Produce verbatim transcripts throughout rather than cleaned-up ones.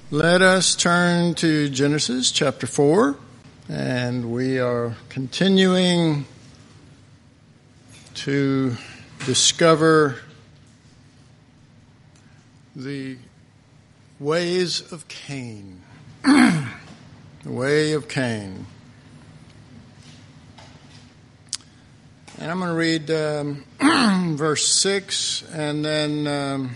Let us turn to Genesis chapter four, and we are continuing to discover the ways of Cain. The way of Cain. And I'm going to read um, verse six and then um,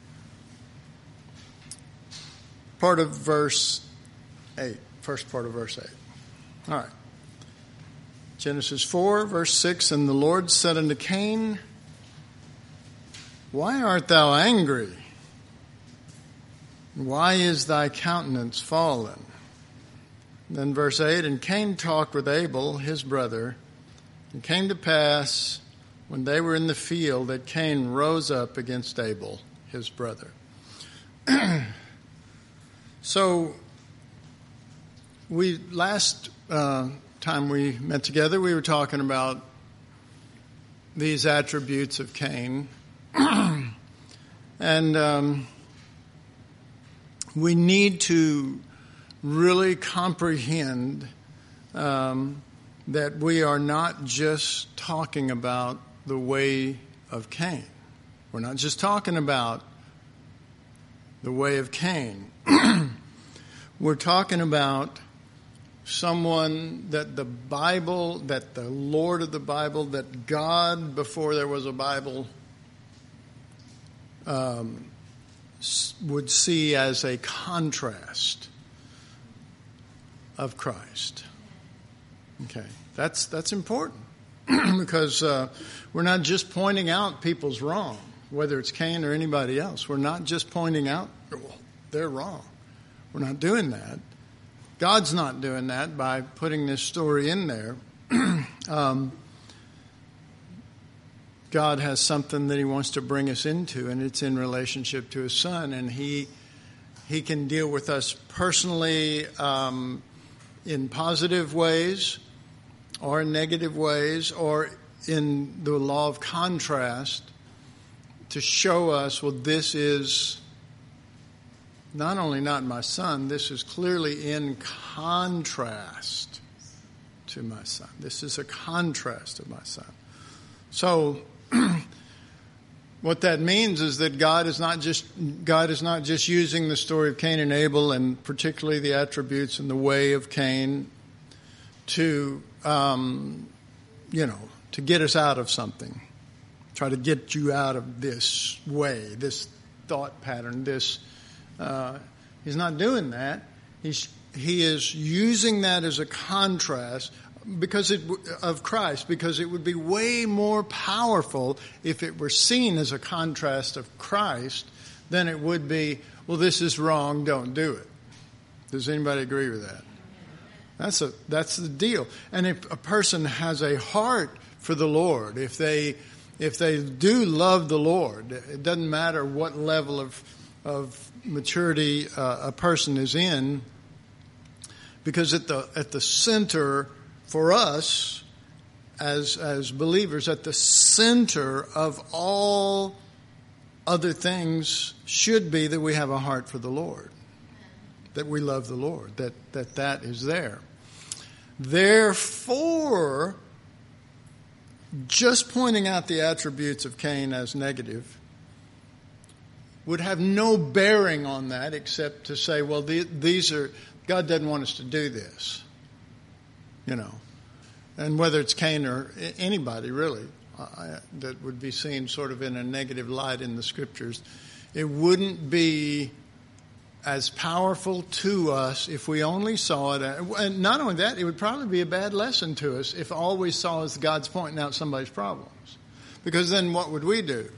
part of verse eight. First part of verse eight. All right. Genesis four, verse six. And the Lord said unto Cain, Why art thou angry? Why is thy countenance fallen? Then verse eight, And Cain talked with Abel, his brother. It came to pass, when they were in the field, that Cain rose up against Abel, his brother. So, we last uh, time we met together, we were talking about these attributes of Cain. and um, we need to really comprehend um, that we are not just talking about the way of Cain. We're not just talking about the way of Cain. We're talking about someone that the Bible, that the Lord of the Bible, that God, before there was a Bible, um, would see as a contrast of Christ. Okay, that's that's important because uh, we're not just pointing out people's wrong, whether it's Cain or anybody else. We're not just pointing out, well, they're wrong. We're not doing that. God's not doing that by putting this story in there. um, God has something that he wants to bring us into, and it's in relationship to his son. And he he can deal with us personally um, in positive ways or in negative ways or in the law of contrast to show us, well, this is not only not my son, this is clearly in contrast to my son. This is a contrast of my son. So what that means is that God is not just God is not just using the story of Cain and Abel, and particularly the attributes and the way of Cain, to um, you know to get us out of something, try to get you out of this way, this thought pattern, this. Uh, he's not doing that. He's he is using that as a contrast because it of Christ, because it would be way more powerful if it were seen as a contrast of Christ than it would be, well, this is wrong, don't do it. Does anybody agree with that? That's a that's the deal. And if a person has a heart for the Lord, if they if they do love the Lord, it doesn't matter what level of of maturity uh, a person is in, because at the at the center for us as as believers, at the center of all other things should be that we have a heart for the Lord, that we love the Lord, that that that is there. Therefore, just pointing out the attributes of Cain as negative would have no bearing on that except to say, well, the, these are, God doesn't want us to do this, you know. And whether it's Cain or anybody really uh, that would be seen sort of in a negative light in the Scriptures, it wouldn't be as powerful to us if we only saw it. And not only that, it would probably be a bad lesson to us if all we saw is God's pointing out somebody's problems. Because then what would we do?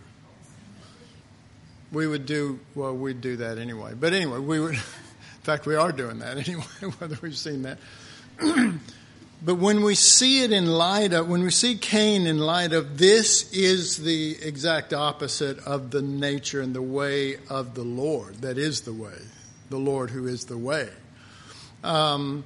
We would do, well, we'd do that anyway. But anyway, we would, in fact, we are doing that anyway, whether we've seen that. But when we see it in light of, when we see Cain in light of, this is the exact opposite of the nature and the way of the Lord. That is the way. The Lord who is the way. Um,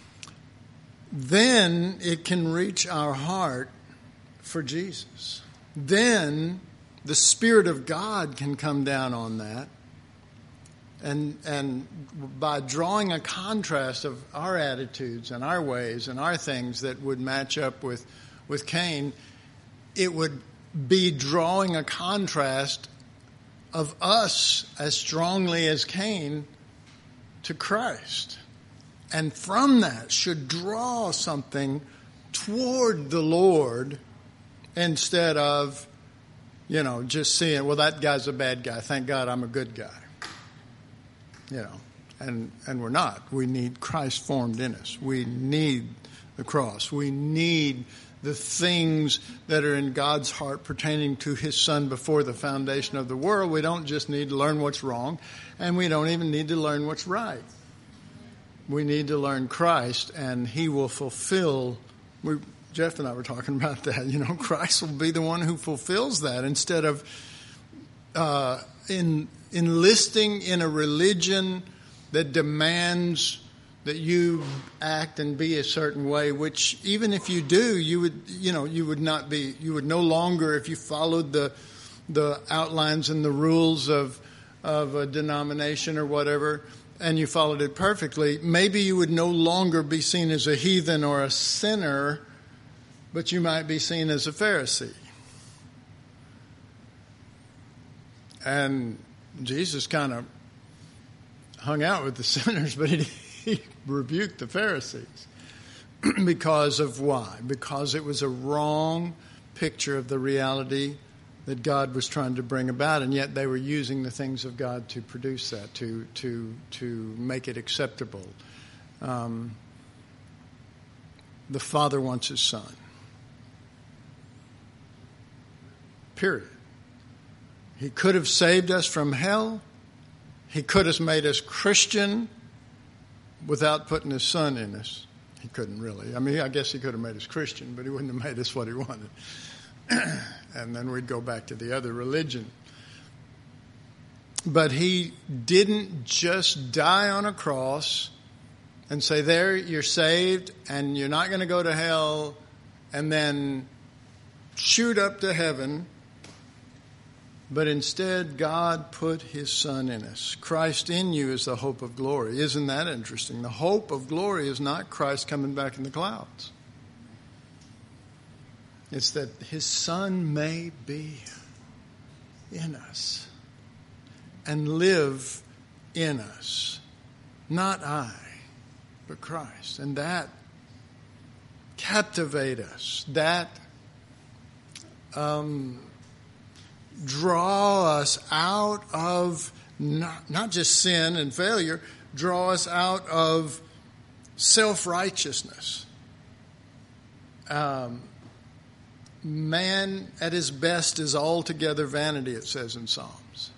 then it can reach our heart for Jesus. Then the Spirit of God can come down on that And and by drawing a contrast of our attitudes and our ways and our things that would match up with, with Cain, it would be drawing a contrast of us as strongly as Cain to Christ. And from that should draw something toward the Lord instead of, you know, just seeing, well, that guy's a bad guy. Thank God I'm a good guy. You know, and, and we're not. We need Christ formed in us. We need the cross. We need the things that are in God's heart pertaining to his Son before the foundation of the world. We don't just need to learn what's wrong, and we don't even need to learn what's right. We need to learn Christ, and he will fulfill. We, Jeff and I were talking about that. You know, Christ will be the one who fulfills that instead of uh, in enlisting in a religion that demands that you act and be a certain way, which even if you do, you would, you know, you would not be, you would no longer, if you followed the the outlines and the rules of of a denomination or whatever, and you followed it perfectly, maybe you would no longer be seen as a heathen or a sinner, but you might be seen as a Pharisee. And Jesus kind of hung out with the sinners, but he, he rebuked the Pharisees. Because of why? Because it was a wrong picture of the reality that God was trying to bring about, and yet they were using the things of God to produce that, to to to make it acceptable. Um, the Father wants his Son. Period. He could have saved us from hell. He could have made us Christian without putting his Son in us. He couldn't really. I mean, I guess he could have made us Christian, but he wouldn't have made us what he wanted. And then we'd go back to the other religion. But he didn't just die on a cross and say, there, you're saved and you're not going to go to hell, and then shoot up to heaven. But instead, God put his Son in us. Christ in you is the hope of glory. Isn't that interesting? The hope of glory is not Christ coming back in the clouds. It's that his Son may be in us and live in us. Not I, but Christ. And that captivate us. That um draw us out of not, not just sin and failure, draw us out of self-righteousness. Um, man at his best is altogether vanity, it says in Psalms.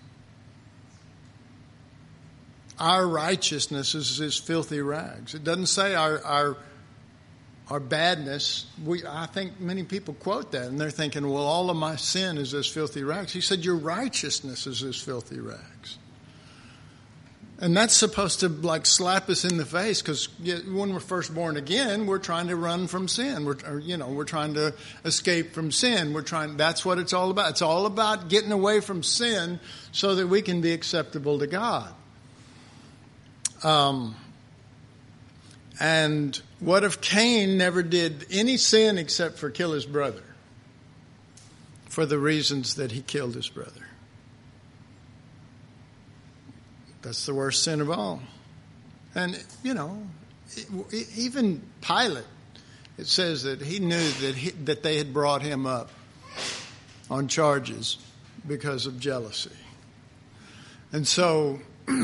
Our righteousness is as filthy rags. It doesn't say our our Our badness. We, I think many people quote that and they're thinking, well, all of my sin is as filthy rags. He said, your righteousness is as filthy rags. And that's supposed to like slap us in the face, because when we're first born again, we're trying to run from sin. We're, or, you know, we're trying to escape from sin. We're trying, that's what it's all about. It's all about getting away from sin so that we can be acceptable to God. Um, And what if Cain never did any sin except for kill his brother for the reasons that he killed his brother? That's the worst sin of all. And, you know, even Pilate, it says that he knew that he, that they had brought him up on charges because of jealousy. And so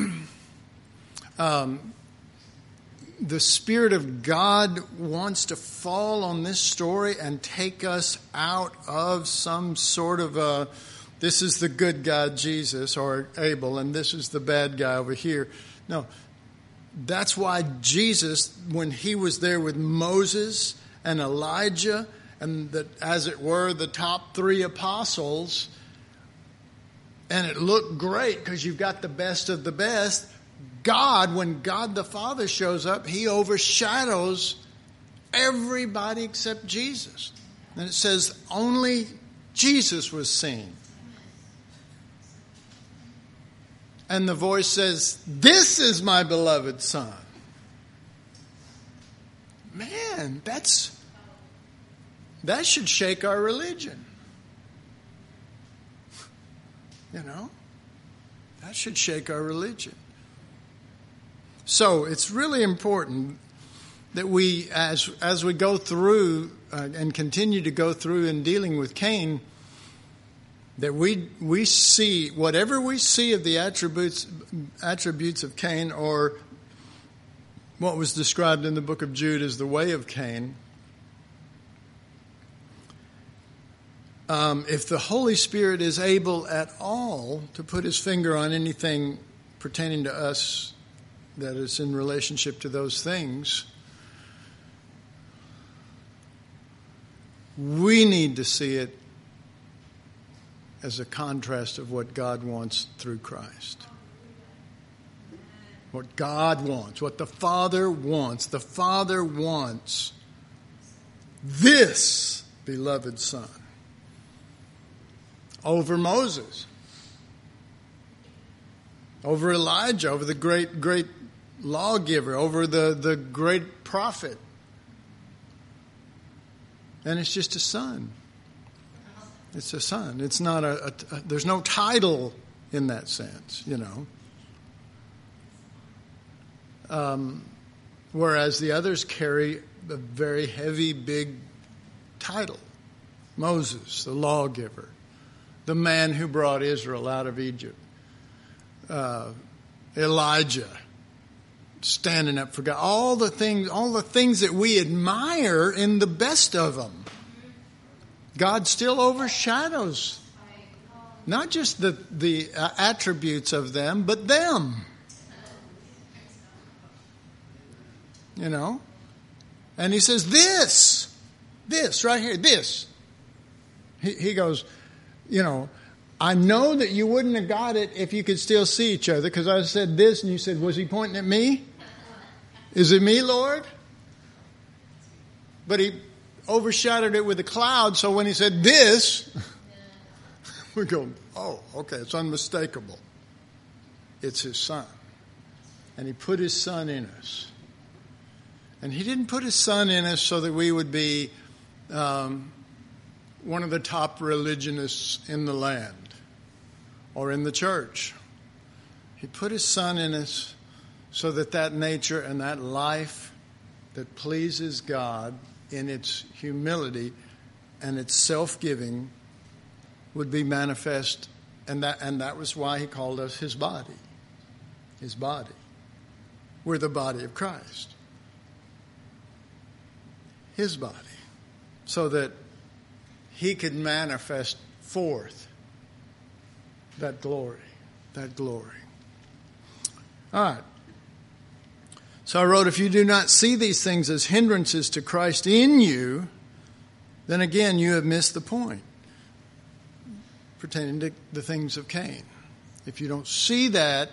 um the Spirit of God wants to fall on this story and take us out of some sort of a, this is the good guy, Jesus, or Abel, and this is the bad guy over here. No, that's why Jesus, when he was there with Moses and Elijah, and the, as it were, the top three apostles, and it looked great because you've got the best of the best, God, when God the Father shows up, he overshadows everybody except Jesus. And it says only Jesus was seen. and the voice says, "This is my beloved Son." Man, that's that should shake our religion. You know? That should shake our religion. So it's really important that we, as as we go through uh, and continue to go through in dealing with Cain, that we we see whatever we see of the attributes attributes of Cain, or what was described in the book of Jude as the way of Cain. Um, if the Holy Spirit is able at all to put his finger on anything pertaining to us that is in relationship to those things, we need to see it as a contrast of what God wants through Christ. What God wants, what the Father wants. The Father wants this beloved Son over Moses, over Elijah, over the great, great lawgiver, over the, the great prophet. And it's just a son. It's a son. It's not a, a, a there's no title in that sense, you know. Um, whereas the others carry a very heavy, big title. Moses, the lawgiver, the man who brought Israel out of Egypt. Uh, Elijah, standing up for God. All the things, all the things that we admire in the best of them. God still overshadows not just the the uh, attributes of them, but them. You know? And he says, this, this right here, this. He, he goes, you know, I know that you wouldn't have got it if you could still see each other, because I said this and you said, was he pointing at me? Is it me, Lord? But he overshadowed it with a cloud, so when he said this, we go, oh, okay, it's unmistakable. It's his Son. And he put his Son in us. And he didn't put his Son in us so that we would be um, one of the top religionists in the land or in the church. He put his Son in us so that that nature and that life that pleases God in its humility and its self-giving would be manifest. And that, and that was why he called us his body. His body. We're the body of Christ. His body. So that he could manifest forth that glory. That glory. All right. So I wrote, if you do not see these things as hindrances to Christ in you, then again you have missed the point pertaining to the things of Cain. If you don't see that,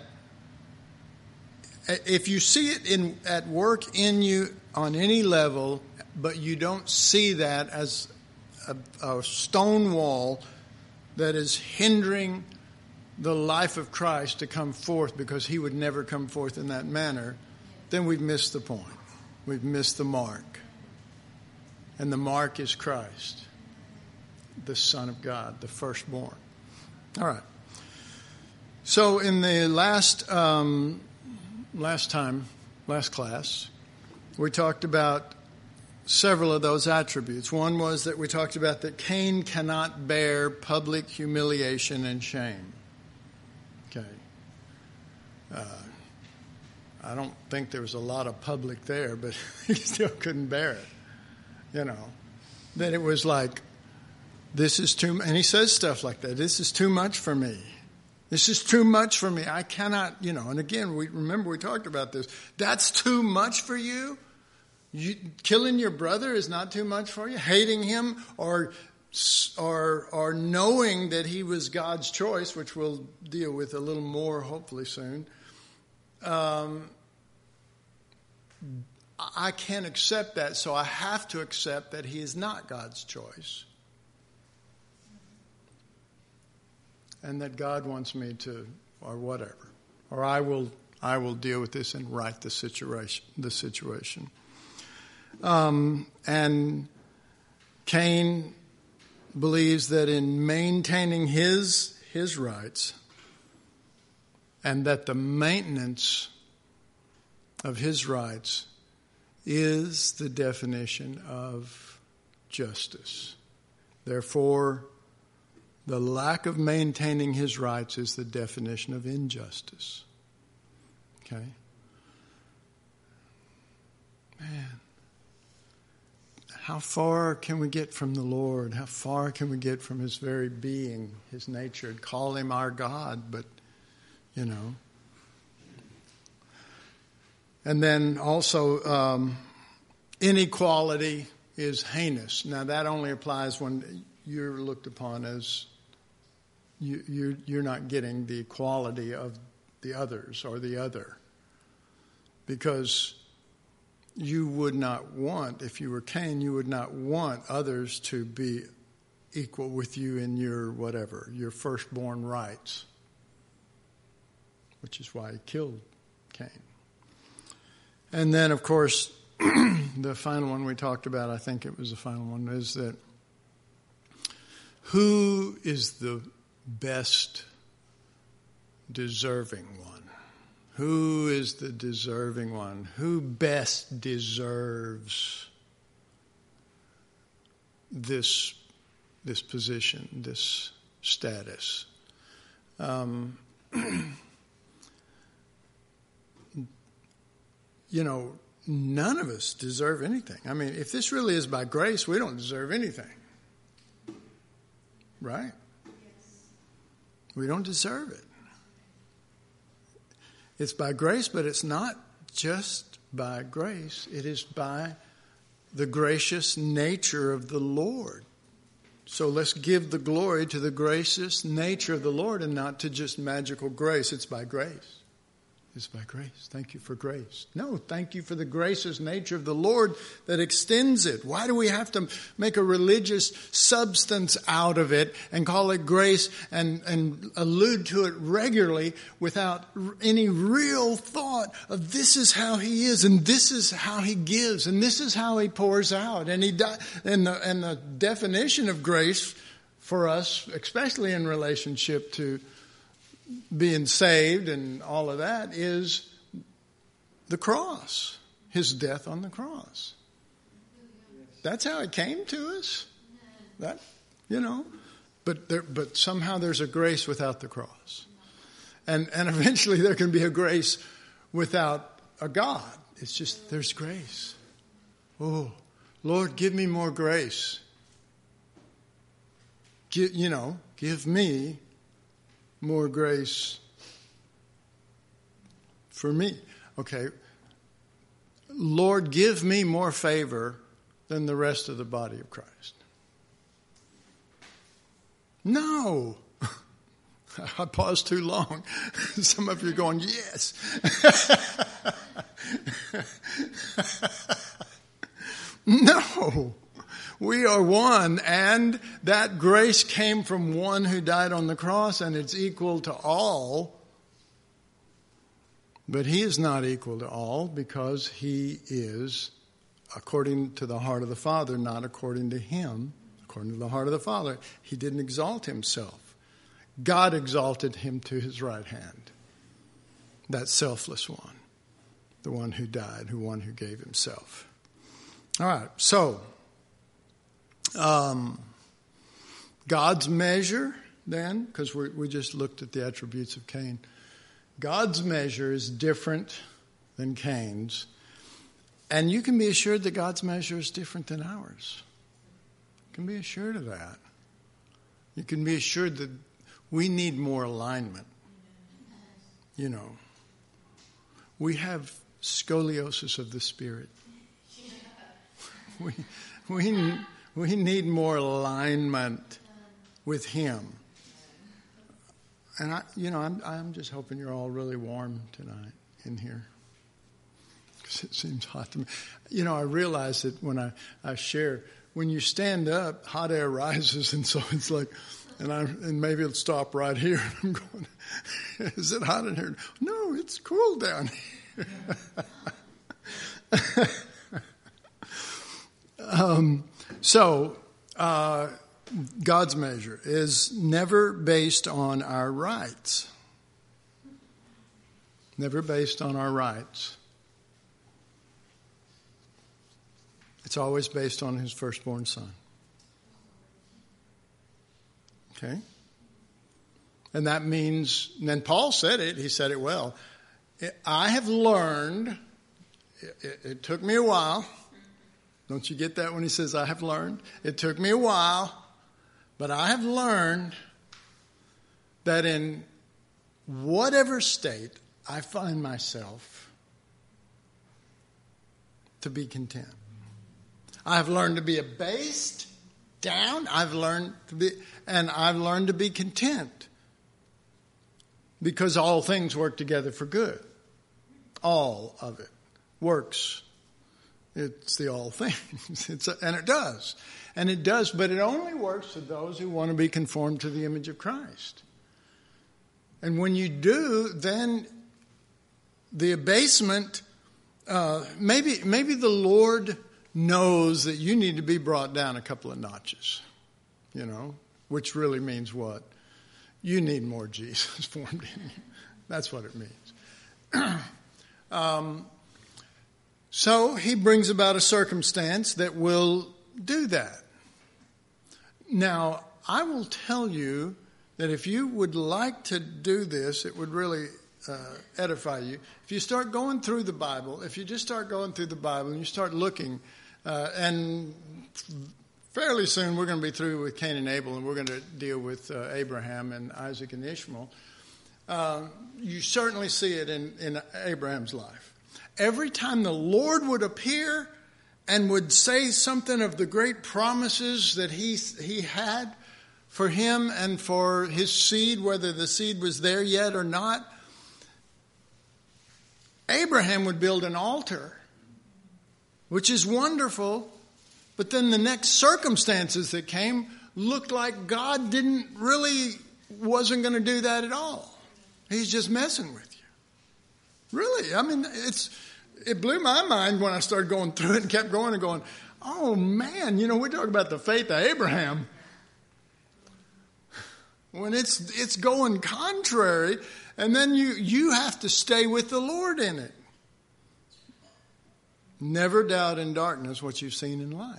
if you see it in at work in you on any level, but you don't see that as a, a stone wall that is hindering the life of Christ to come forth, because he would never come forth in that manner, then we've missed the point. We've missed the mark. And the mark is Christ, the Son of God, the firstborn. All right. So in the last um, last time, last class, we talked about several of those attributes. One was that we talked about that Cain cannot bear public humiliation and shame. Okay. Uh, I don't think there was a lot of public there, but he still couldn't bear it. You know, that it was like, this is too, and he says stuff like that. This is too much for me. This is too much for me. I cannot, you know, and again, we remember we talked about this. That's too much for you? You killing your brother is not too much for you? Hating him or, or, or knowing that he was God's choice, which we'll deal with a little more hopefully soon. Um, I can't accept that, so I have to accept that he is not God's choice. And that God wants me to, or whatever. or I will I will deal with this and right the situation. The situation. Um, and Cain believes that in maintaining his his rights, and that the maintenance of his rights is the definition of justice. Therefore, the lack of maintaining his rights is the definition of injustice. Okay? Man, how far can we get from the Lord? How far can we get from his very being, his nature? Call him our God, but, you know. And then also, um, inequality is heinous. Now, that only applies when you're looked upon as you, you're, you're not getting the equality of the others or the other. Because you would not want, if you were Cain, you would not want others to be equal with you in your whatever, your firstborn rights. Which is why he killed Cain. And then, of course, the final one we talked about, I think it was the final one, is that who is the best deserving one? Who is the deserving one? Who best deserves this, this position, this status? Um, you know, none of us deserve anything. I mean, if this really is by grace, we don't deserve anything. Right? Yes. We don't deserve it. It's by grace, but it's not just by grace. It is by the gracious nature of the Lord. So let's give the glory to the gracious nature of the Lord and not to just magical grace. It's by grace. It's by grace. Thank you for grace. No, thank you for the gracious nature of the Lord that extends it. Why do we have to make a religious substance out of it and call it grace and, and allude to it regularly without any real thought of this is how he is and this is how he gives and this is how he pours out. And, he di- and, the, and the definition of grace for us, especially in relationship to being saved and all of that, is the cross, his death on the cross. That's how it came to us. That, you know, but there, but somehow there's a grace without the cross, and and eventually there can be a grace without a God. It's just there's grace. Oh, Lord, give me more grace. Give, you know, give me more grace for me. Okay. Lord, give me more favor than the rest of the body of Christ. No. I paused too long. Some of you are going, yes. No. We are one, and that grace came from one who died on the cross, and it's equal to all. But he is not equal to all because he is according to the heart of the Father, not according to him. According to the heart of the Father, he didn't exalt himself. God exalted him to his right hand. That selfless one, the one who died, the one who gave himself. All right, so Um, God's measure, then, because we we just looked at the attributes of Cain. God's measure is different than Cain's. And you can be assured that God's measure is different than ours. You can be assured of that. You can be assured that we need more alignment. You know, we have scoliosis of the Spirit. We, we We need more alignment with him. And I, you know, I'm, I'm just hoping you're all really warm tonight in here, because it seems hot to me. You know, I realize that when I, I share, when you stand up, hot air rises, and so it's like, And I and maybe it'll stop right here. I'm going, is it hot in here? No, it's cool down here. um, so, uh, God's measure is never based on our rights. Never based on our rights. It's always based on his firstborn son. Okay? And that means, and then Paul said it, he said it well. I have learned, it, it, it took me a while. Don't you get that when he says, I have learned? It took me a while, but I have learned that in whatever state I find myself, to be content. I've learned to be abased, down. I've learned to be, and I've learned to be content. Because all things work together for good. All of it works. It's the all things. It's a, and it does. And it does, but it only works for those who want to be conformed to the image of Christ. And when you do, then the abasement, uh, maybe maybe the Lord knows that you need to be brought down a couple of notches, you know, which really means what? You need more Jesus formed in you. That's what it means. um, so he brings about a circumstance that will do that. Now, I will tell you that if you would like to do this, it would really uh, edify you. If you start going through the Bible, if you just start going through the Bible and you start looking, uh, and fairly soon we're going to be through with Cain and Abel, and we're going to deal with uh, Abraham and Isaac and Ishmael. Uh, you certainly see it in, in Abraham's life. Every time the Lord would appear and would say something of the great promises that he he had for him and for his seed, whether the seed was there yet or not, Abraham would build an altar, which is wonderful, but then the next circumstances that came looked like God didn't really, wasn't going to do that at all. He's just messing with you. Really, I mean, it's it blew my mind when I started going through it and kept going and going, oh man, you know, we're talking about the faith of Abraham. When it's it's going contrary, and then you, you have to stay with the Lord in it. Never doubt in darkness what you've seen in light.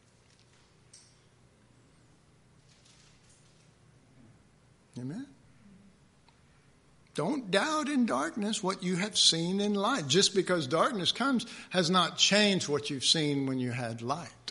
Amen? Don't doubt in darkness what you have seen in light. Just because darkness comes has not changed what you've seen when you had light.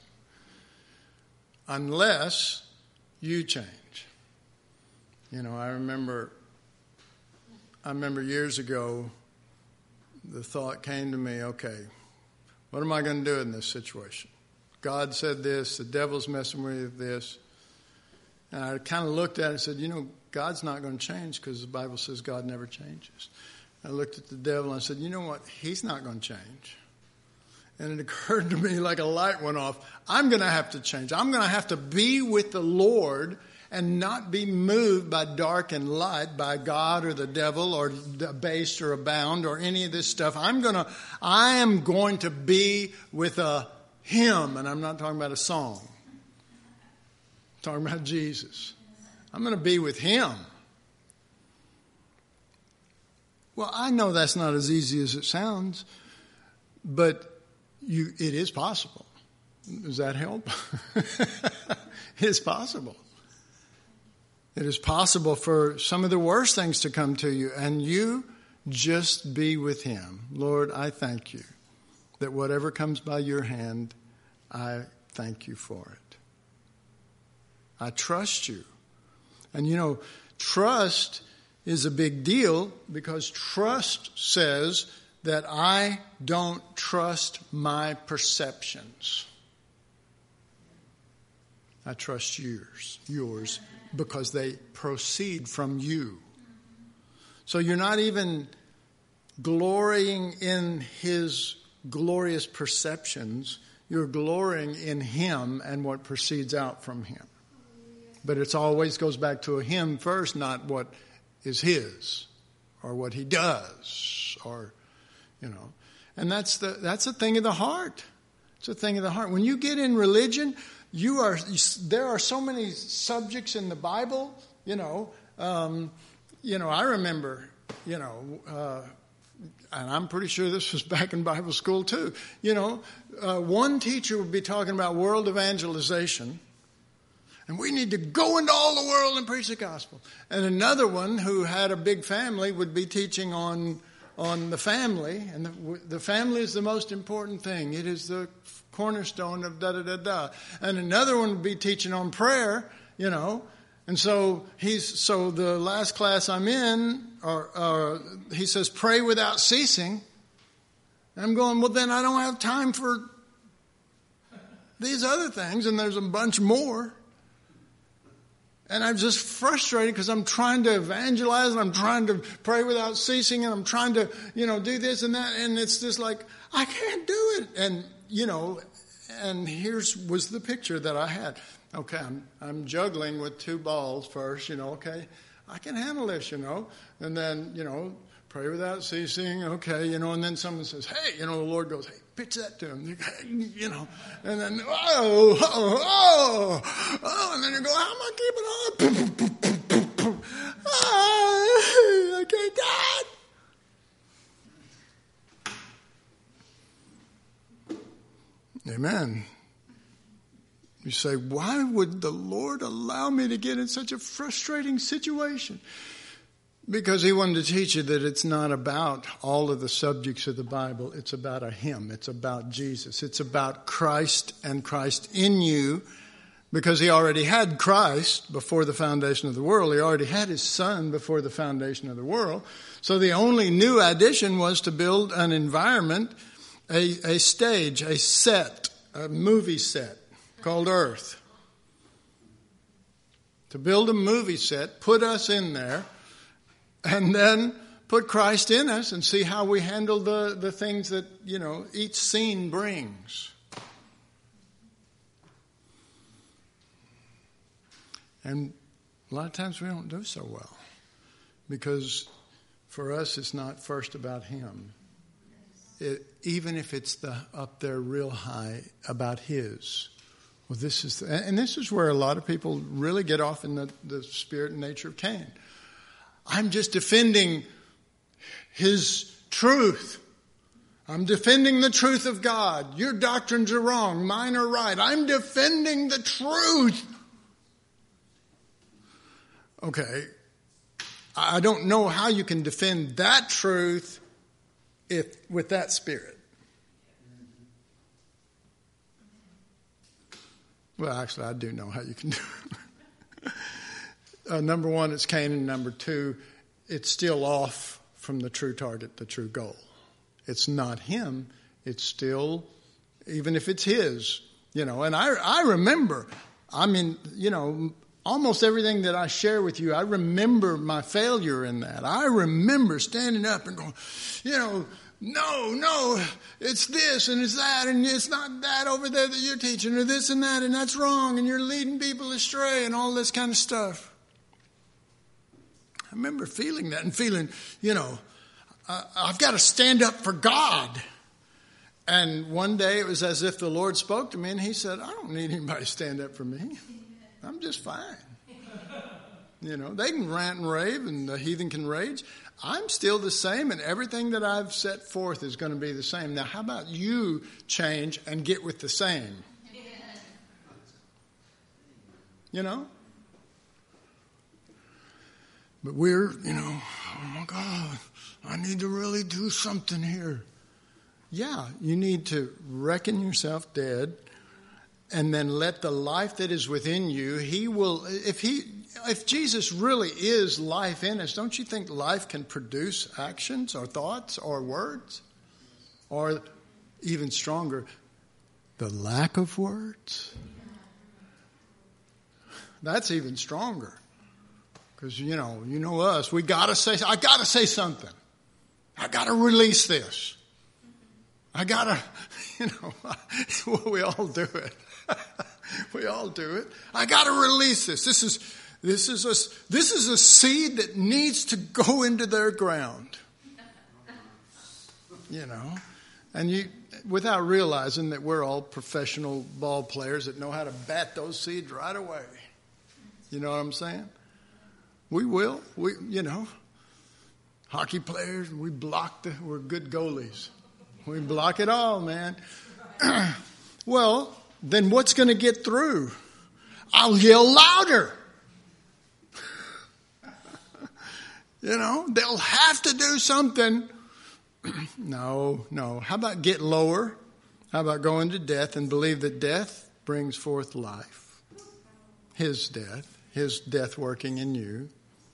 Unless you change. You know, I remember, I remember years ago, the thought came to me, okay, what am I going to do in this situation? God said this, the devil's messing with this. And I kind of looked at it and said, you know, God's not going to change because the Bible says God never changes. I looked at the devil and I said, you know what? He's not going to change. And it occurred to me like a light went off. I'm going to have to change. I'm going to have to be with the Lord and not be moved by dark and light, by God or the devil or abased or abound or any of this stuff. I'm going to, I am going to be with a hymn, and I'm not talking about a song. I'm talking about Jesus. I'm going to be with him. Well, I know that's not as easy as it sounds, but you, it is possible. Does that help? It's possible. It is possible for some of the worst things to come to you, and you just be with him. Lord, I thank you that whatever comes by your hand, I thank you for it. I trust you. And you know, trust is a big deal because trust says that I don't trust my perceptions. I trust yours, yours, because they proceed from you. So you're not even glorying in his glorious perceptions. You're glorying in him and what proceeds out from him. But it's always goes back to him first, not what is his or what he does or, you know. And that's the that's a thing of the heart. It's a thing of the heart. When you get in religion, you are there are so many subjects in the Bible, you know. Um, you know, I remember, you know, uh, and I'm pretty sure this was back in Bible school too. You know, uh, one teacher would be talking about world evangelization, and we need to go into all the world and preach the gospel. And another one who had a big family would be teaching on on the family, and the, the family is the most important thing. It is the cornerstone of da da da da. And another one would be teaching on prayer, you know. And so he's so the last class I'm in, or, or he says, pray without ceasing. And I'm going, well, then I don't have time for these other things, and there's a bunch more. And I'm just frustrated because I'm trying to evangelize and I'm trying to pray without ceasing and I'm trying to, you know, do this and that. And it's just like, I can't do it. And, you know, and here's was the picture that I had. Okay, I'm, I'm juggling with two balls first, you know, okay, I can handle this, you know. And then, you know, pray without ceasing, okay, you know. And then someone says, hey, you know, the Lord goes, hey, pitch that to him, you know. And then, oh, oh, oh, oh, and then you go, how am I keeping on? Oh, okay, God. Amen. You say, why would the Lord allow me to get in such a frustrating situation? Because he wanted to teach you that it's not about all of the subjects of the Bible. It's about a hymn. It's about Jesus. It's about Christ and Christ in you, because he already had Christ before the foundation of the world. He already had his Son before the foundation of the world. So the only new addition was to build an environment, a, a stage, a set, a movie set called Earth. To build a movie set, put us in there, and then put Christ in us and see how we handle the, the things that, you know, each scene brings. And a lot of times we don't do so well. Because for us it's not first about him. It, even if it's the up there real high about his. Well, this is, the, and this is where a lot of people really get off in the, the spirit and nature of Cain. I'm just defending his truth. I'm defending the truth of God. Your doctrines are wrong. Mine are right. I'm defending the truth. Okay. I don't know how you can defend that truth if with that spirit. Well, actually, I do know how you can do it. Uh, number one, it's Cain, and number two, it's still off from the true target, the true goal. It's not him. It's still, even if it's his, you know. And I, I remember, I mean, you know, almost everything that I share with you, I remember my failure in that. I remember standing up and going, you know, no, no, it's this and it's that and it's not that over there that you're teaching or this and that and that's wrong and you're leading people astray and all this kind of stuff. I remember feeling that and feeling, you know, uh, I've got to stand up for God. And one day it was as if the Lord spoke to me and he said, I don't need anybody to stand up for me. I'm just fine. You know, they can rant and rave and the heathen can rage. I'm still the same, and everything that I've set forth is going to be the same. Now, how about you change and get with the same? You know? But we're, you know, oh my God, I need to really do something here. Yeah, you need to reckon yourself dead and then let the life that is within you, he will, if he, if Jesus really is life in us, don't you think life can produce actions or thoughts or words? Or even stronger, the lack of words? That's even stronger. Because, you know, you know us, we got to say, I got to say something. I got to release this. I got to, you know, well, we all do it. We all do it. I got to release this. This is this is a this is a seed that needs to go into their ground. You know, and you without realizing that we're all professional ball players that know how to bat those seeds right away. You know what I'm saying? We will. We you know, hockey players. We block the. We're good goalies. We block it all, man. Well, then what's going to get through? I'll yell louder. You know, they'll have to do something. No, no. How about get lower? How about going to death and believe that death brings forth life? His death, his death working in you.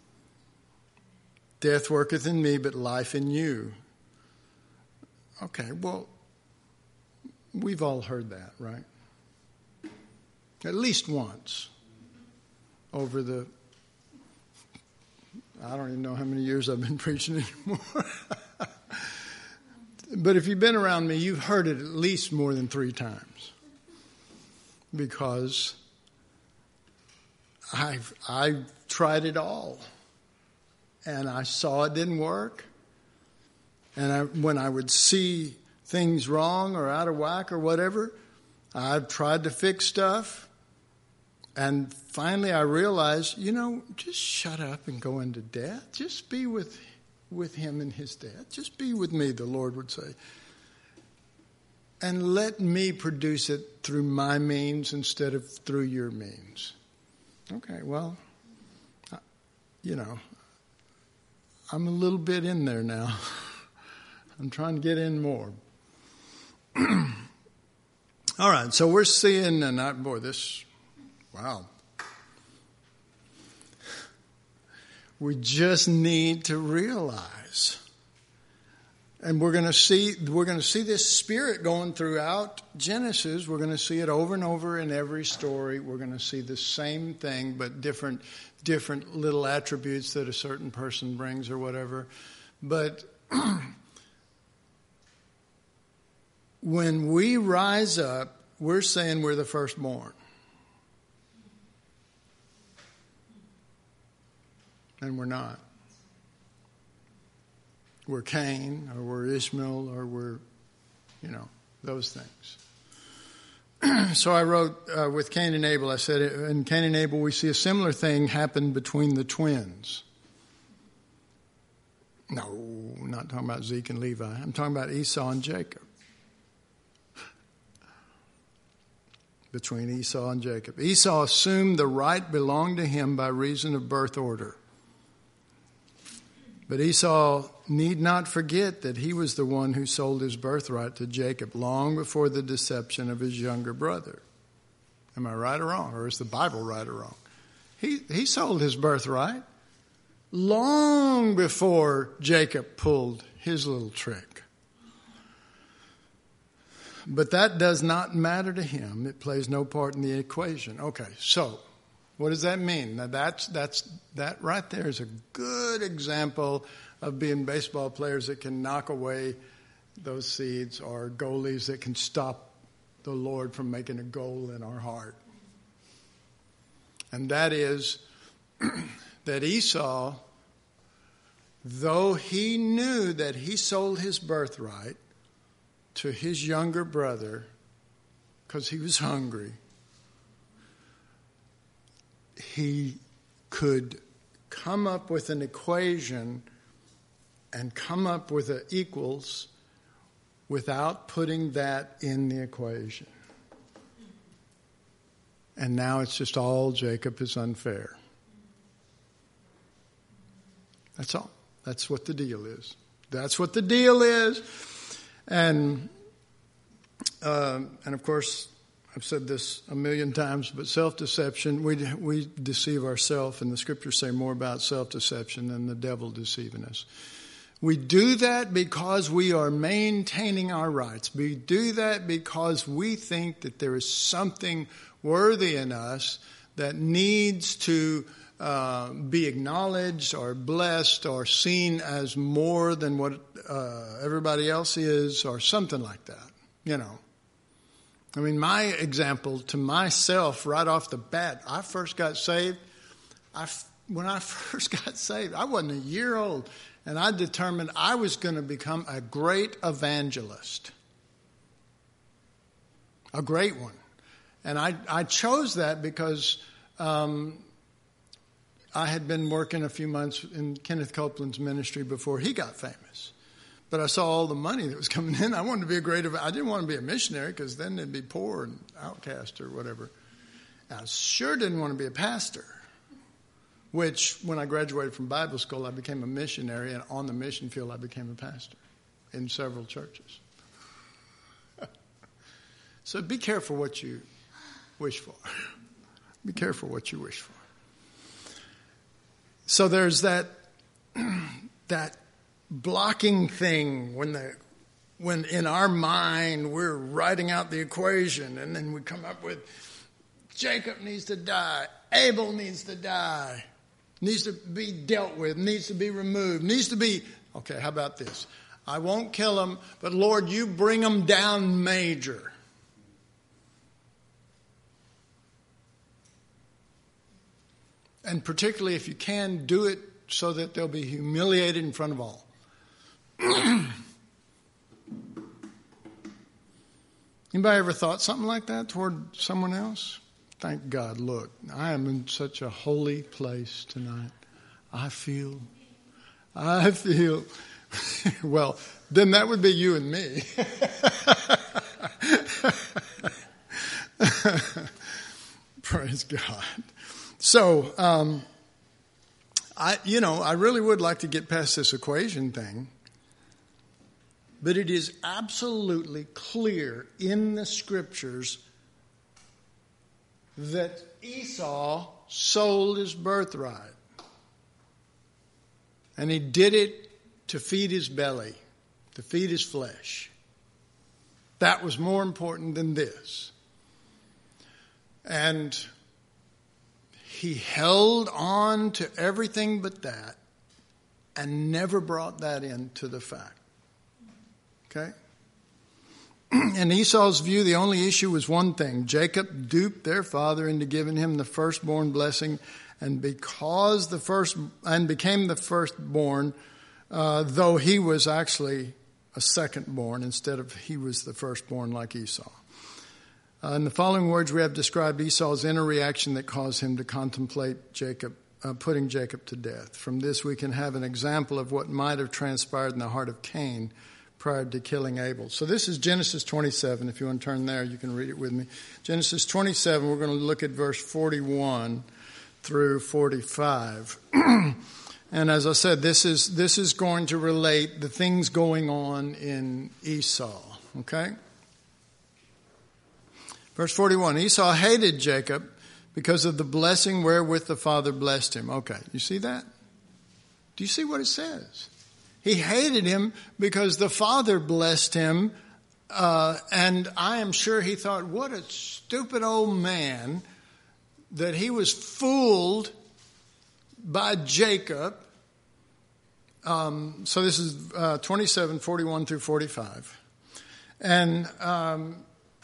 Death worketh in me, but life in you. Okay, well, we've all heard that, right? At least once over the, I don't even know how many years I've been preaching anymore. But if you've been around me, you've heard it at least more than three times. Because I've, I've tried it all. And I saw it didn't work. And I, when I would see things wrong or out of whack or whatever, I've tried to fix stuff. And finally I realized, you know, just shut up and go into death. Just be with, with him in his death. Just be with me, the Lord would say. And let me produce it through my means instead of through your means. Okay, well, you know, I'm a little bit in there now. I'm trying to get in more. All right, so we're seeing, and I, boy, this, wow. We just need to realize, and we're going to see, we're going to see this spirit going throughout Genesis. We're going to see it over and over in every story. We're going to see the same thing, but different, different little attributes that a certain person brings or whatever. But when we rise up, we're saying we're the firstborn. And we're not. We're Cain, or we're Ishmael, or we're, you know, those things. So I wrote uh, with Cain and Abel, I said, in Cain and Abel we see a similar thing happen between the twins. No, I'm not talking about Zeke and Levi. I'm talking about Esau and Jacob. Between Esau and Jacob. Esau assumed the right belonged to him by reason of birth order. But Esau need not forget that he was the one who sold his birthright to Jacob long before the deception of his younger brother. Am I right or wrong? Or is the Bible right or wrong? He, he sold his birthright long before Jacob pulled his little trick. But that does not matter to him. It plays no part in the equation. Okay, so what does that mean? Now that's that's that right there is a good example of being baseball players that can knock away those seeds, or goalies that can stop the Lord from making a goal in our heart. And that is that Esau, though he knew that he sold his birthright to his younger brother because he was hungry, he could come up with an equation and come up with a equals without putting that in the equation. And now it's just all Jacob is unfair. That's all. That's what the deal is. That's what the deal is. And uh, and of course, I've said this a million times, but self-deception, we we deceive ourselves, and the scriptures say more about self-deception than the devil deceiving us. We do that because we are maintaining our rights. We do that because we think that there is something worthy in us that needs to uh, be acknowledged or blessed or seen as more than what uh, everybody else is, or something like that, you know. I mean, my example to myself right off the bat, I first got saved. I, when I first got saved, I wasn't a year old, and I determined I was going to become a great evangelist. A great one. And I, I chose that because um, I had been working a few months in Kenneth Copeland's ministry before he got famous. But I saw all the money that was coming in. I wanted to be a great, I didn't want to be a missionary because then they'd be poor and outcast or whatever. I sure didn't want to be a pastor, which when I graduated from Bible school, I became a missionary, and on the mission field, I became a pastor in several churches. So be careful what you wish for. Be careful what you wish for. So there's that, that, blocking thing when the when in our mind we're writing out the equation, and then we come up with Jacob needs to die, Abel needs to die, needs to be dealt with, needs to be removed, needs to be okay. How about this? I won't kill him, but Lord, you bring him down major. And particularly if you can, do it so that they'll be humiliated in front of all. Anybody ever thought something like that toward someone else? Thank God. Look, I am in such a holy place tonight. I feel, I feel, well, then that would be you and me. Praise God. So, um, I, you know, I really would like to get past this equation thing. But it is absolutely clear in the scriptures that Esau sold his birthright. And he did it to feed his belly, to feed his flesh. That was more important than this. And he held on to everything but that and never brought that into the fact. Okay? In Esau's view, the only issue was one thing. Jacob duped their father into giving him the firstborn blessing, and because the first and became the firstborn, uh, though he was actually a secondborn instead of he was the firstborn like Esau. Uh, in the following words, we have described Esau's inner reaction that caused him to contemplate Jacob, uh, putting Jacob to death. From this, we can have an example of what might have transpired in the heart of Cain prior to killing Abel. So this is Genesis twenty-seven. If you want to turn there, you can read it with me. Genesis twenty-seven, we're going to look at verse forty-one through forty-five. And as I said, this is this is going to relate the things going on in Esau. Okay? Verse forty-one, Esau hated Jacob because of the blessing wherewith the father blessed him. Okay, you see that? Do you see what it says? He hated him because the father blessed him, uh, and I am sure he thought, what a stupid old man that he was fooled by Jacob. Um, so this is uh, twenty-seven, forty-one through forty-five. And um,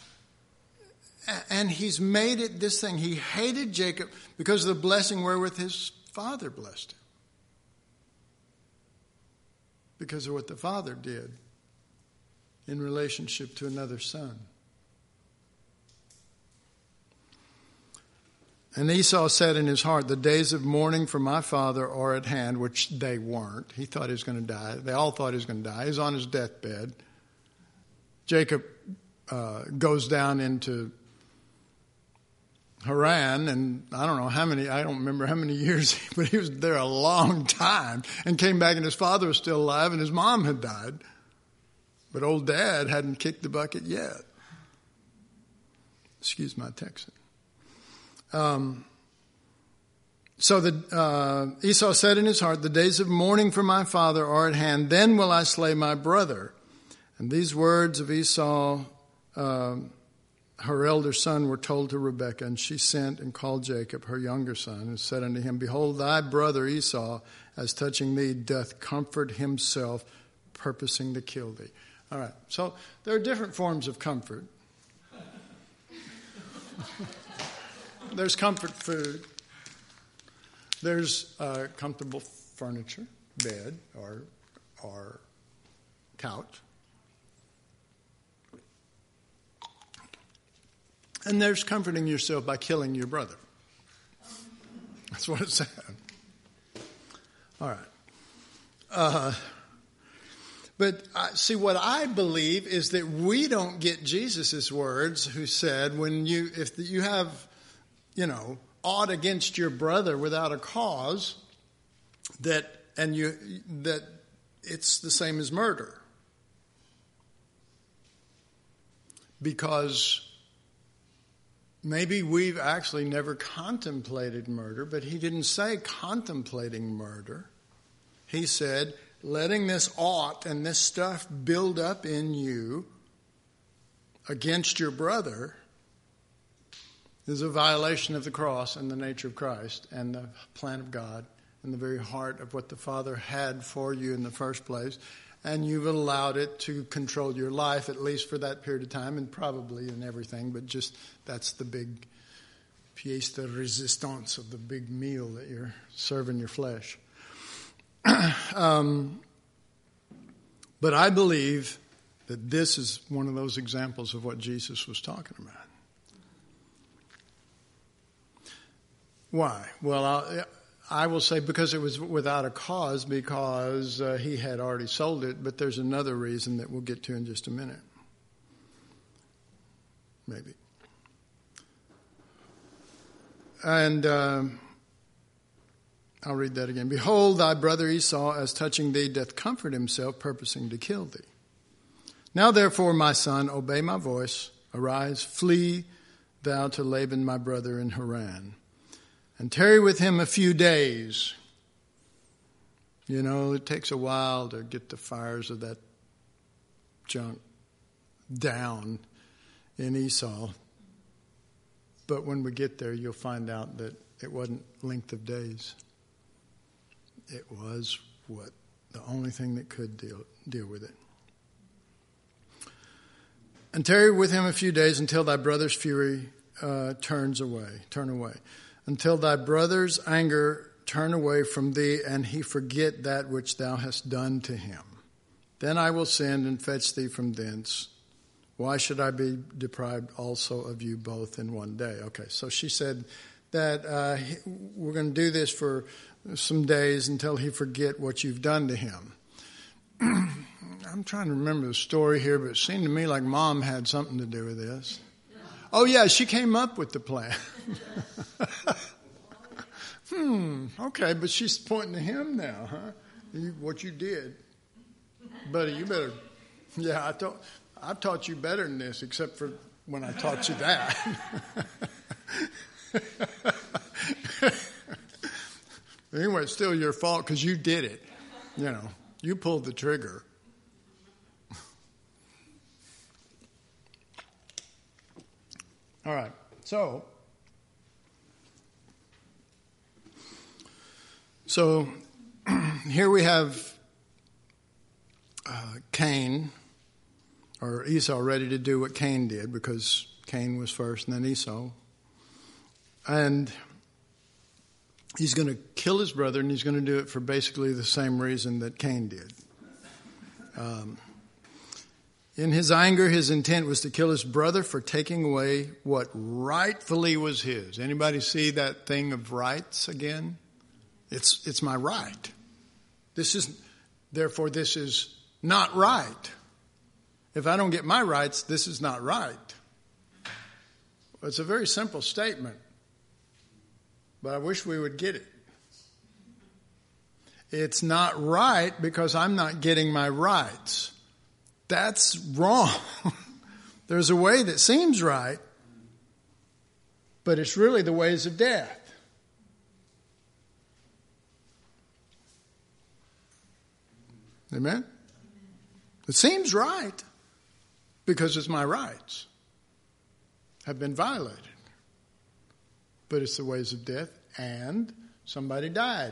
and he's made it this thing. He hated Jacob because of the blessing wherewith his father blessed him. Because of what the father did in relationship to another son. And Esau said in his heart, the days of mourning for my father are at hand, which they weren't. He thought he was going to die. They all thought he was going to die. He's on his deathbed. Jacob uh, goes down into Haran, and I don't know how many, I don't remember how many years, but he was there a long time and came back, and his father was still alive and his mom had died. But old dad hadn't kicked the bucket yet. Excuse my Texan. Um, so the, uh, Esau said in his heart, the days of mourning for my father are at hand. Then will I slay my brother. And these words of Esau, uh, her elder son, were told to Rebekah, and she sent and called Jacob, her younger son, and said unto him, behold, thy brother Esau, as touching thee, doth comfort himself, purposing to kill thee. All right, so there are different forms of comfort. There's comfort food. There's uh, comfortable furniture, bed or or couch. And there's comforting yourself by killing your brother. That's what it said. All right. Uh, but uh, see, what I believe is that we don't get Jesus' words, who said, when you, if you have, you know, aught against your brother without a cause, that, and you, that it's the same as murder. Because maybe we've actually never contemplated murder, but he didn't say contemplating murder. He said, letting this ought and this stuff build up in you against your brother is a violation of the cross and the nature of Christ and the plan of God and the very heart of what the Father had for you in the first place. And you've allowed it to control your life, at least for that period of time, and probably in everything, but just that's the big pièce de résistance of the big meal that you're serving your flesh. um, but I believe that this is one of those examples of what Jesus was talking about. Why? Well, I'll, I will say because it was without a cause, because uh, he had already sold it, but there's another reason that we'll get to in just a minute. Maybe. And um, I'll read that again. Behold, thy brother Esau, as touching thee, doth comfort himself, purposing to kill thee. Now therefore, my son, obey my voice. Arise, flee thou to Laban my brother in Haran, and tarry with him a few days. You know, it takes a while to get the fires of that junk down in Esau. But when we get there, you'll find out that it wasn't length of days. It was what the only thing that could deal deal with it. And tarry with him a few days until thy brother's fury uh, turns away, turn away. Until thy brother's anger turn away from thee, and he forget that which thou hast done to him. Then I will send and fetch thee from thence. Why should I be deprived also of you both in one day? Okay, so she said that uh, we're going to do this for some days until he forget what you've done to him. I'm trying to remember the story here, but it seemed to me like Mom had something to do with this. Oh, yeah, she came up with the plan. hmm, okay, but she's pointing to him now, huh? You, what you did. Buddy, you better, yeah, I taught, I taught you better than this, except for when I taught you that. Anyway, it's still your fault because you did it. You know, you pulled the trigger. All right, so, so here we have uh, Cain, or Esau, ready to do what Cain did, because Cain was first and then Esau. And he's going to kill his brother, and he's going to do it for basically the same reason that Cain did. Um, in his anger, his intent was to kill his brother for taking away what rightfully was his. Anybody see that thing of rights again? It's it's my right. This is, therefore, this is not right. If I don't get my rights, this is not right. It's a very simple statement, but I wish we would get it. It's not right because I'm not getting my rights. That's wrong. There's a way that seems right, but it's really the ways of death. Amen? It seems right because it's my rights have been violated. But it's the ways of death, and somebody died.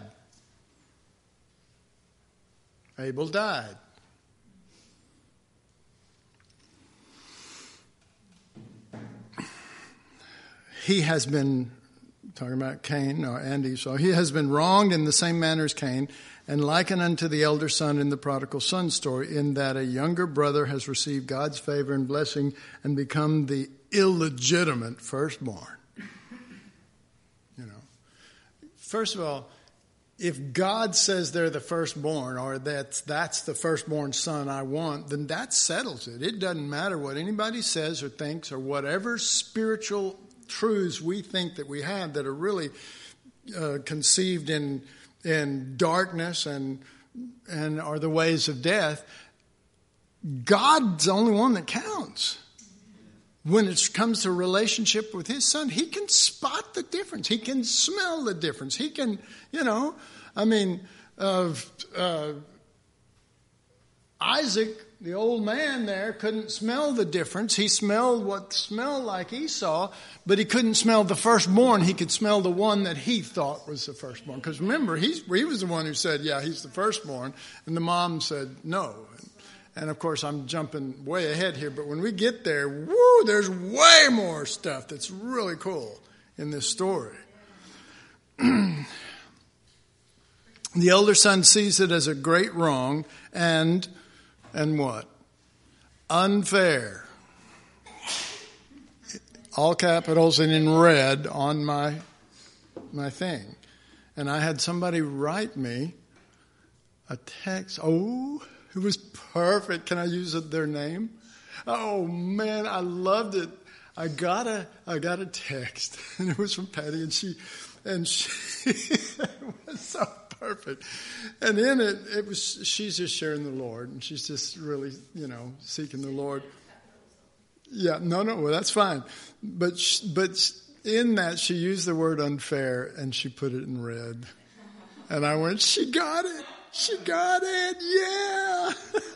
Abel died. he has been, talking about Cain or and Esau, he has been wronged in the same manner as Cain, and likened unto the elder son in the prodigal son story, in that a younger brother has received God's favor and blessing and become the illegitimate firstborn. You know, first of all, if God says they're the firstborn, or that's that's the firstborn son I want, then that settles it. It doesn't matter what anybody says or thinks, or whatever spiritual truths we think that we have that are really uh, conceived in in darkness and and are the ways of death. God's the only one that counts. When it comes to relationship with his son, he can spot the difference. He can smell the difference. He can, you know, I mean, uh, uh, Isaac, the old man there, couldn't smell the difference. He smelled what smelled like Esau, but he couldn't smell the firstborn. He could smell the one that he thought was the firstborn. Because remember, he's, he was the one who said, yeah, he's the firstborn. And the mom said, no. And of course, I'm jumping way ahead here, but when we get there, woo, there's way more stuff that's really cool in this story. The elder son sees it as a great wrong and, and what? Unfair. All capitals and in red on my, my thing. And I had somebody write me a text. Oh, it was perfect. Can I use their name? Oh man, I loved it. I got a I got a text, and it was from Patty, and she and she it was so perfect. And in it, it was she's just sharing the Lord, and she's just really, you know, seeking the Lord. Yeah, no, no, well that's fine. But she, but in that, she used the word unfair, and she put it in red, and I went, she got it. She got it, yeah.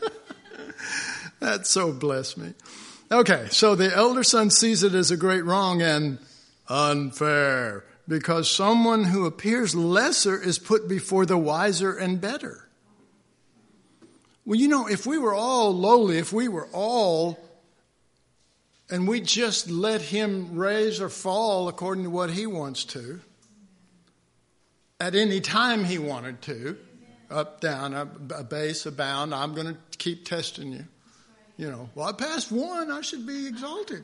That so blessed me. Okay, so the elder son sees it as a great wrong and unfair, because someone who appears lesser is put before the wiser and better. Well, you know, if we were all lowly, if we were all, and we just let him raise or fall according to what he wants to, at any time he wanted to, up, down, a, a base, a bound, I'm going to keep testing you. You know, well, I passed one, I should be exalted.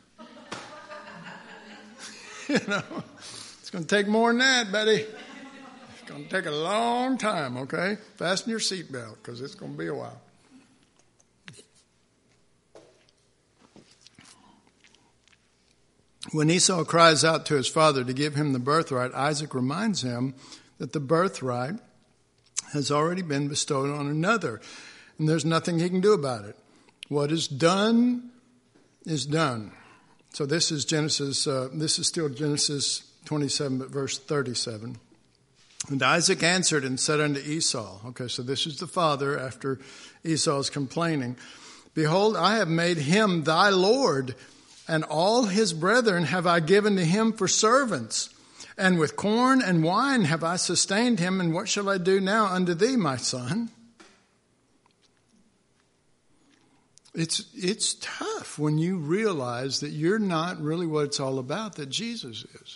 You know, it's going to take more than that, Betty. It's going to take a long time, okay? Fasten your seatbelt, because it's going to be a while. When Esau cries out to his father to give him the birthright, Isaac reminds him that the birthright has already been bestowed on another, and there's nothing he can do about it. What is done is done. So this is Genesis, uh, this is still Genesis twenty-seven, but verse thirty-seven. And Isaac answered and said unto Esau, okay, so this is the father after Esau's complaining, behold, I have made him thy Lord, and all his brethren have I given to him for servants. And with corn and wine have I sustained him, and what shall I do now unto thee, my son? It's it's tough when you realize that you're not really what it's all about, that Jesus is.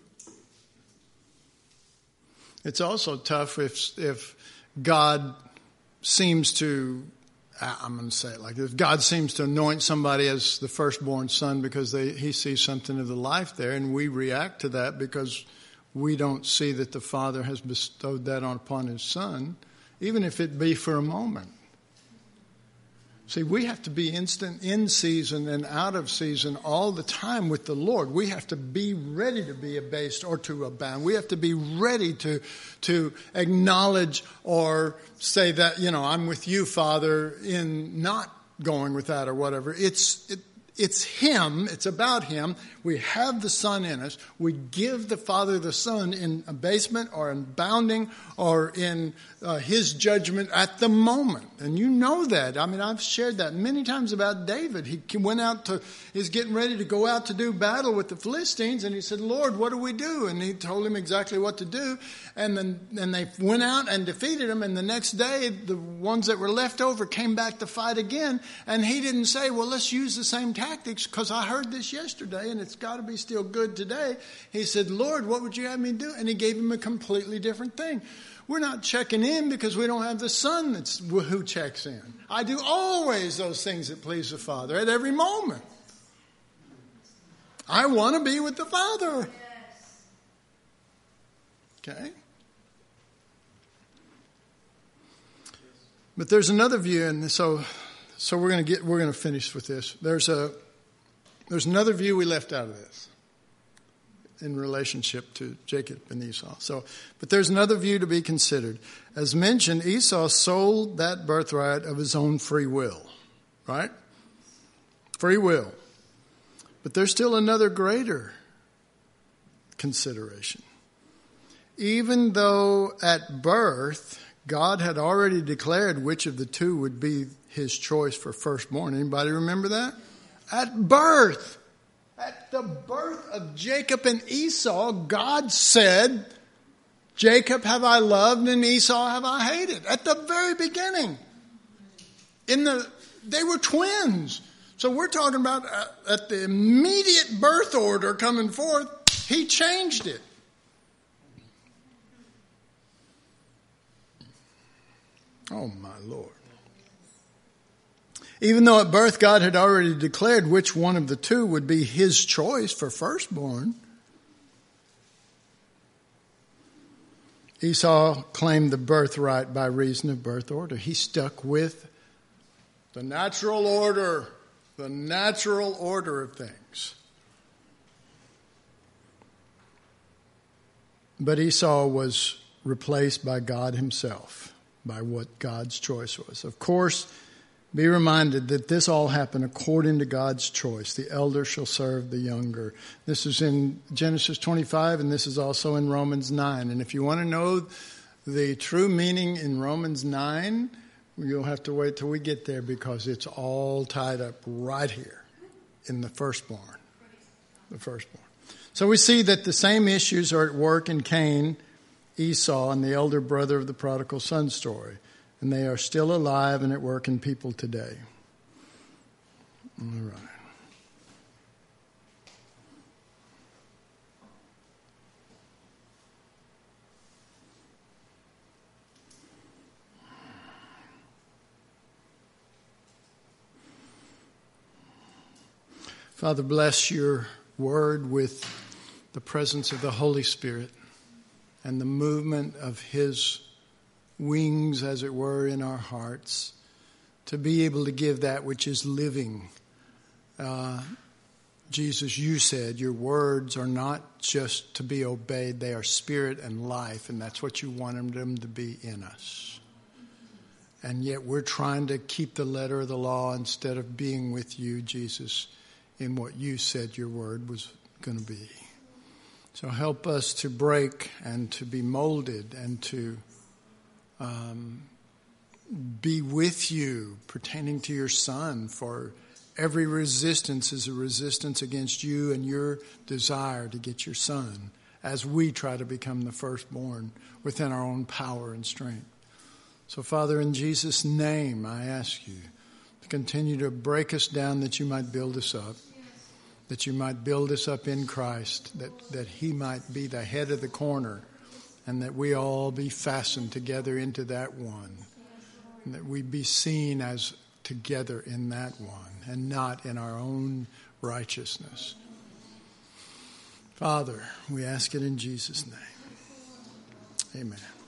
It's also tough if if God seems to, I'm going to say it like this, God seems to anoint somebody as the firstborn son because they, he sees something of the life there, and we react to that because we don't see that the Father has bestowed that on upon his son, even if it be for a moment. See, we have to be instant in season and out of season all the time with the Lord. We have to be ready to be abased or to abound. We have to be ready to to acknowledge or say that, you know, I'm with you, Father, in not going with that or whatever. It's it, it's him. It's about him. We have the Son in us. We give the Father the Son in abasement or in bounding or in uh, his judgment at the moment. And you know that. I mean, I've shared that many times about David. He went out to, he's getting ready to go out to do battle with the Philistines. And he said, Lord, what do we do? And he told him exactly what to do. And then and they went out and defeated him. And the next day, the ones that were left over came back to fight again. And he didn't say, well, let's use the same tactics because I heard this yesterday and it's got to be still good today. He said, Lord, what would you have me do? And he gave him a completely different thing. We're not checking in because we don't have the Son that's who checks in. I do always those things that please the Father at every moment. I want to be with the Father. Okay? But there's another view, and so so we're going to get we're going to finish with this. There's a there's another view we left out of this in relationship to Jacob and Esau. So, but there's another view to be considered. As mentioned, Esau sold that birthright of his own free will, right? Free will. But there's still another greater consideration. Even though at birth God had already declared which of the two would be his choice for firstborn. Anybody remember that? At birth, at the birth of Jacob and Esau, God said, Jacob have I loved and Esau have I hated. At the very beginning. In the, they were twins. So we're talking about uh, at the immediate birth order coming forth, he changed it. Oh, my Lord. Even though at birth God had already declared which one of the two would be his choice for firstborn, Esau claimed the birthright by reason of birth order. He stuck with the natural order, the natural order of things. But Esau was replaced by God himself, by what God's choice was. Of course, be reminded that this all happened according to God's choice. The elder shall serve the younger. This is in Genesis twenty-five, and this is also in Romans nine. And if you want to know the true meaning in Romans nine, you'll have to wait till we get there because it's all tied up right here in the firstborn. The firstborn. So we see that the same issues are at work in Cain, Esau, and the elder brother of the prodigal son story. And they are still alive and at work in people today. All right. Father, bless your word with the presence of the Holy Spirit and the movement of his wings, as it were, in our hearts, to be able to give that which is living. Uh, Jesus, you said your words are not just to be obeyed, they are spirit and life, and that's what you want them to be in us. And yet we're trying to keep the letter of the law instead of being with you, Jesus, in what you said your word was going to be. So help us to break and to be molded and to Um, be with you pertaining to your Son, for every resistance is a resistance against you and your desire to get your Son as we try to become the firstborn within our own power and strength. So, Father, in Jesus' name, I ask you to continue to break us down that you might build us up, that you might build us up in Christ, that, that he might be the head of the corner, and that we all be fastened together into that one. And that we be seen as together in that one and not in our own righteousness. Father, we ask it in Jesus' name. Amen.